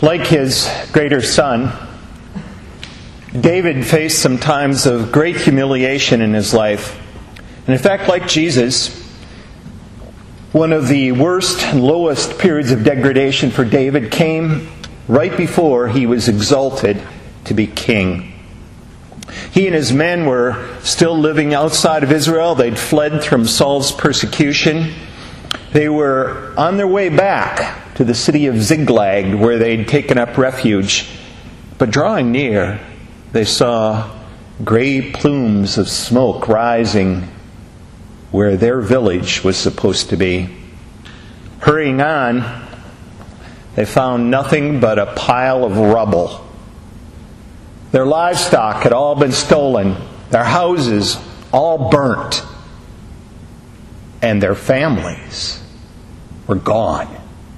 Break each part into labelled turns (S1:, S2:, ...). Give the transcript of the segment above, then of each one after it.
S1: Like his greater son, David faced some times of great humiliation in his life. And in fact, like Jesus, one of the worst and lowest periods of degradation for David came right before he was exalted to be king. He and his men were still living outside of Israel. They'd fled from Saul's persecution. They were on their way back to the city of Ziklag, where they'd taken up refuge. But drawing near, they saw gray plumes of smoke rising where their village was supposed to be. Hurrying on, they found nothing but a pile of rubble. Their livestock had all been stolen, their houses all burnt, and their families were gone.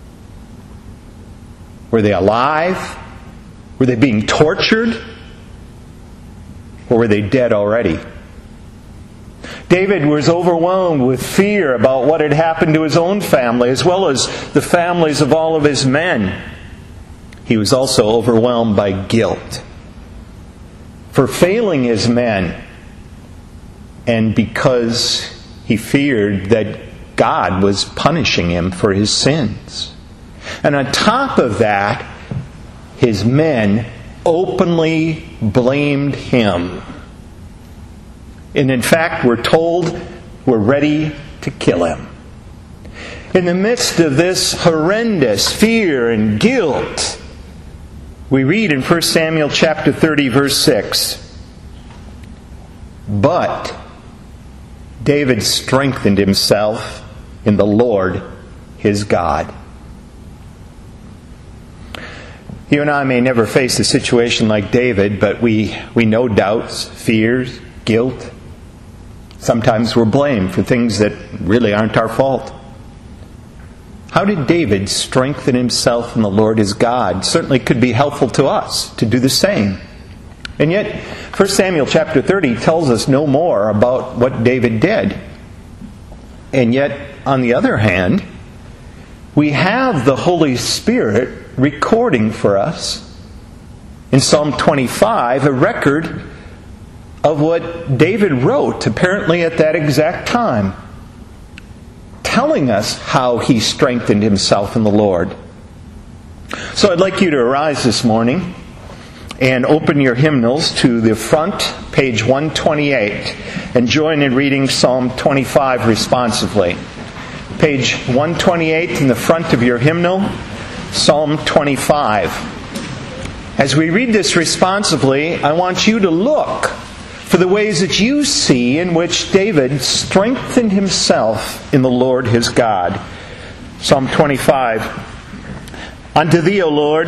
S1: Were they alive? Were they being tortured? Or were they dead already? David was overwhelmed with fear about what had happened to his own family, as well as the families of all of his men. He was also overwhelmed by guilt for failing his men, and because he feared that God was punishing him for his sins. And on top of that, his men openly blamed him. And in fact, we're told we're ready to kill him. In the midst of this horrendous fear and guilt, we read in 1 Samuel chapter 30, verse 6, "But David strengthened himself in the Lord his God." You and I may never face a situation like David, but we know doubts, fears, guilt. Sometimes we're blamed for things that really aren't our fault. How did David strengthen himself in the Lord his God? Certainly could be helpful to us to do the same. And yet, 1 Samuel chapter 30 tells us no more about what David did. And yet, on the other hand, we have the Holy Spirit recording for us in Psalm 25 a record of what David wrote, apparently at that exact time, telling us how he strengthened himself in the Lord. So I'd like you to arise this morning and open your hymnals to the front, page 128, and join in reading Psalm 25 responsively. Page 128 in the front of your hymnal, Psalm 25. As we read this responsively, I want you to look for the ways that you see in which David strengthened himself in the Lord his God. Psalm 25. Unto thee, O Lord,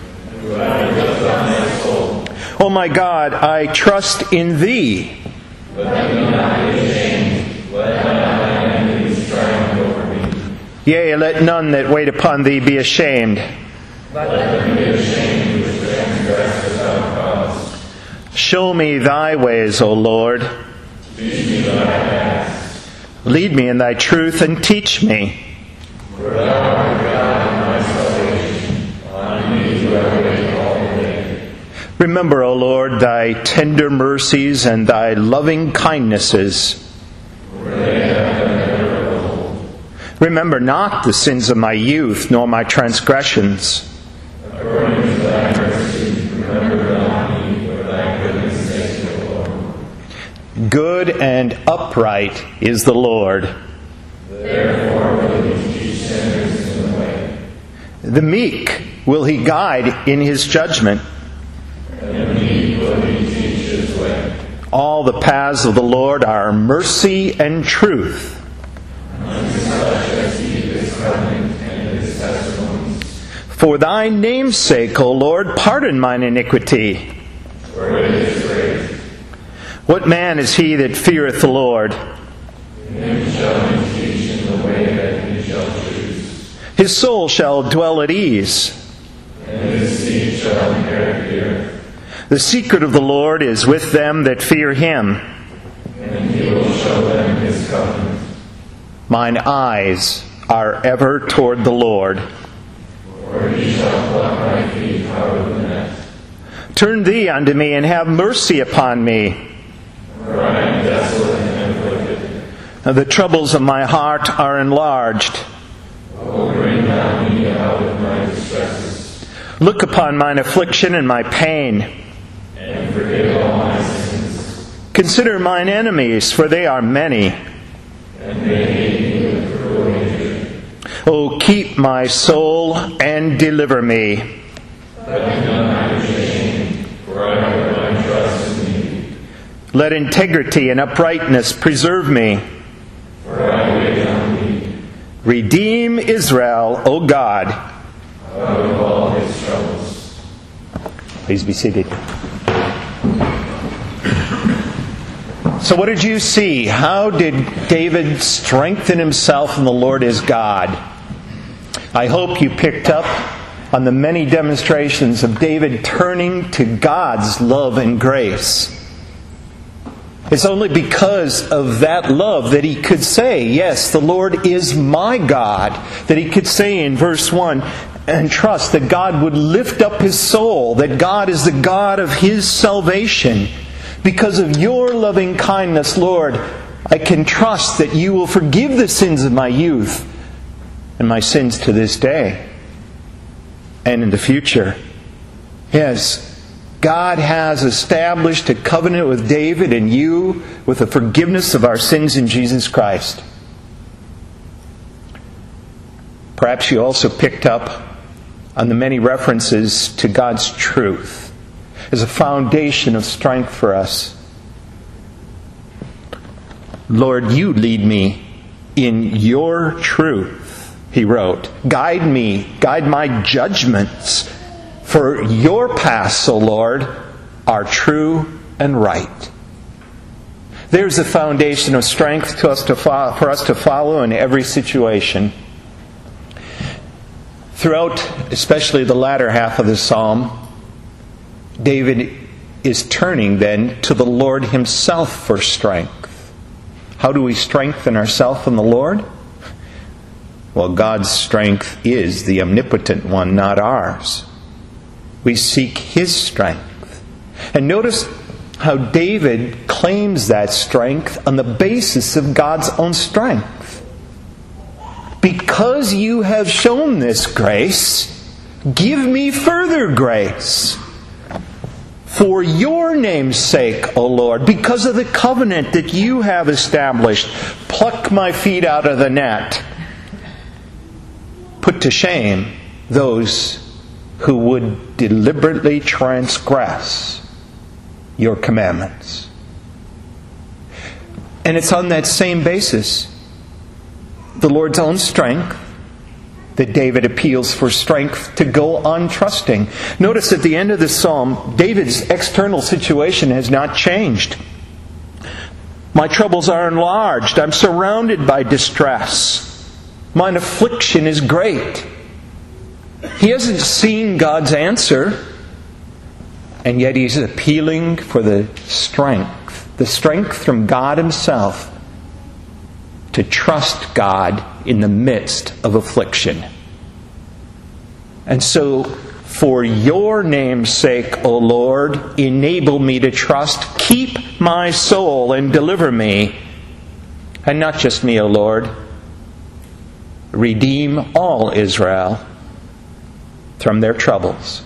S1: O my God, I trust in thee. Let me not be ashamed. Let not thine enemies triumph over me. Yea, let none that wait upon thee be ashamed. Let them be ashamed which transgress without cause. Show me thy ways, O Lord. Teach me thy paths. Lead me in thy truth and teach me. For thou art God in my salvation. On thee do I wait all the day. Remember, O Lord, thy tender mercies and thy loving kindnesses. For they have been ever old. Remember not the sins of my youth, nor my transgressions. According to thy mercy, remember not me for thy goodness' sake, O Lord. Good and upright is the Lord. Therefore will he teach sinners in the way. The meek will he guide in his judgment. And the meek will he teach his way. All the paths of the Lord are mercy and truth. Unto such as keep his covenant and his testimonies. For thy name's sake, O Lord, pardon mine iniquity. For it is great. What man is he that feareth the Lord? Him shall he teach in the way that he shall choose. His soul shall dwell at ease. And his seed shall inherit the earth. The secret of the Lord is with them that fear him. And he will show them his covenant. Mine eyes are ever toward the Lord. For
S2: For he shall pluck my feet out of the net.
S1: Turn thee unto me, and have mercy upon me.
S2: For I am desolate and afflicted.
S1: The troubles of my heart are enlarged.
S2: O bring thou me out of my distresses.
S1: Look upon mine affliction and my pain.
S2: And forgive all my sins.
S1: Consider mine enemies, for they are many.
S2: And they hate me with cruel hatred.
S1: O keep my soul and deliver me.
S2: Let me not be ashamed, for I put my trust in thee.
S1: Let integrity and uprightness preserve me.
S2: For I wait on thee.
S1: Redeem Israel, O God.
S2: Out of all his troubles.
S1: Please be seated. So what did you see? How did David strengthen himself in the Lord his God? I hope you picked up on the many demonstrations of David turning to God's love and grace. It's only because of that love that he could say, yes, the Lord is my God. That he could say in verse 1, and trust that God would lift up his soul, that God is the God of his salvation. Because of your loving kindness, Lord, I can trust that you will forgive the sins of my youth and my sins to this day and in the future. Yes, God has established a covenant with David and you with the forgiveness of our sins in Jesus Christ. Perhaps you also picked up on the many references to God's truth as a foundation of strength for us. Lord, you lead me in your truth, he wrote. Guide me, guide my judgments. For your paths, O Lord, are true and right. There's a foundation of strength for us to follow in every situation. Throughout, especially the latter half of the psalm, David is turning then to the Lord himself for strength. How do we strengthen ourselves in the Lord? Well, God's strength is the omnipotent one, not ours. We seek his strength. And notice how David claims that strength on the basis of God's own strength. Because you have shown this grace, give me further grace. For your name's sake, O Lord, because of the covenant that you have established, pluck my feet out of the net. Put to shame those who would deliberately transgress your commandments. And it's on that same basis, the Lord's own strength, that David appeals for strength to go on trusting. Notice at the end of the psalm, David's external situation has not changed. My troubles are enlarged. I'm surrounded by distress. Mine affliction is great. He hasn't seen God's answer, and yet he's appealing for the strength from God himself to trust God in the midst of affliction. And so, for your name's sake, O Lord, enable me to trust. Keep my soul and deliver me. And not just me, O Lord. Redeem all Israel from their troubles.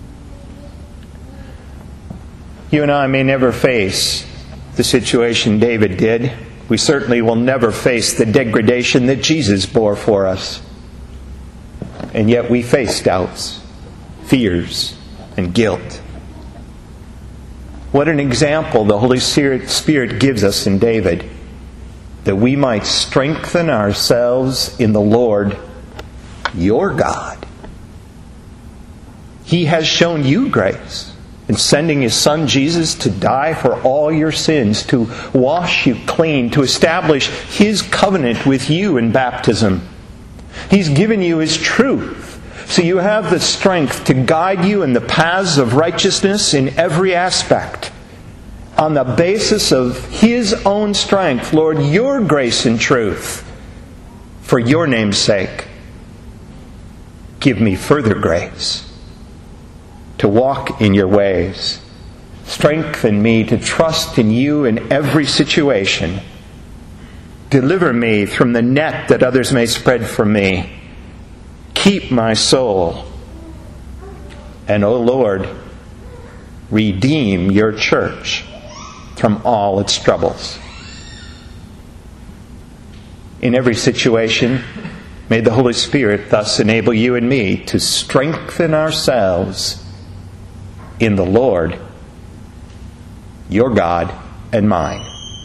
S1: You and I may never face the situation David did. We certainly will never face the degradation that Jesus bore for us. And yet we face doubts, fears, and guilt. What an example the Holy Spirit gives us in David, that we might strengthen ourselves in the Lord, your God. He has shown you grace in sending His Son Jesus to die for all your sins, to wash you clean, to establish His covenant with you in baptism. He's given you His truth, so you have the strength to guide you in the paths of righteousness in every aspect. On the basis of His own strength, Lord, your grace and truth, for your name's sake. give me further grace to walk in your ways. Strengthen me to trust in you in every situation. Deliver me from the net that others may spread for me. Keep my soul. And, O Lord, redeem your church from all its troubles. In every situation, may the Holy Spirit thus enable you and me to strengthen ourselves in the Lord, your God and mine.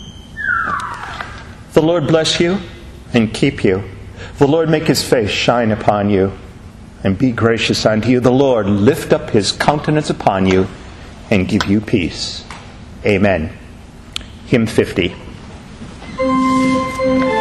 S1: The Lord bless you and keep you. The Lord make his face shine upon you and be gracious unto you. The Lord lift up his countenance upon you and give you peace. Amen. Hymn 50.